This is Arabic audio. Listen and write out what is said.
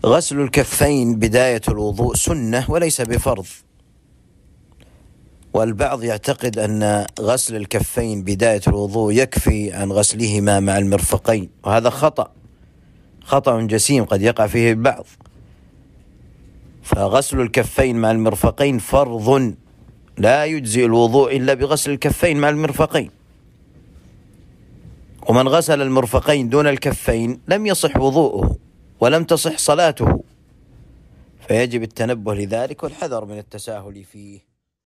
غسل الكفين بداية الوضوء سنة وليس بفرض، والبعض يعتقد أن غسل الكفين بداية الوضوء يكفي عن غسلهما مع المرفقين، وهذا خطأ جسيم قد يقع فيه البعض. فغسل الكفين مع المرفقين فرض، لا يجزئ الوضوء إلا بغسل الكفين مع المرفقين، ومن غسل المرفقين دون الكفين لم يصح وضوءه ولم تصح صلاته، فيجب التنبه لذلك والحذر من التساهل فيه.